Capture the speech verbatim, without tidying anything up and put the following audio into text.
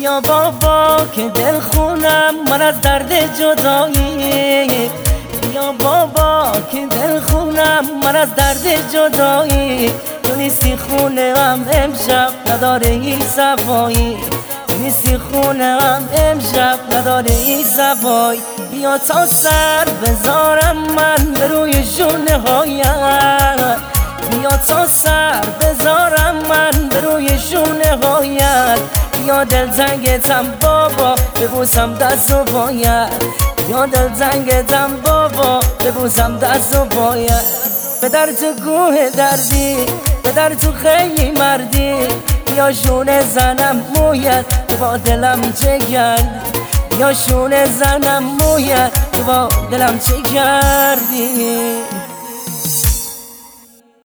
بیا بابا که دل خونم من از درد جدایی، بیا بابا که دل خونم من از درد جدایی. تو نیستی خونه هم امشب نداره این صفایی، تو نیستی خونه هم امشب نداره این صفایی. بیا تا سر بذارم من به روی شونه هایت، بیا تا سر بذارم من به روی شونه هایت. بیا دلتنگتم بابا ببوسم دست و پایت، بیا دلتنگتم بابا ببوسم دست و پایت. بدر تو کوه دردی، بدر تو خیلی مردی، بیا شونه زنم مویت تو با دلم چه کرد، بیا شونه زنم مویت تو با دلم چه کردی.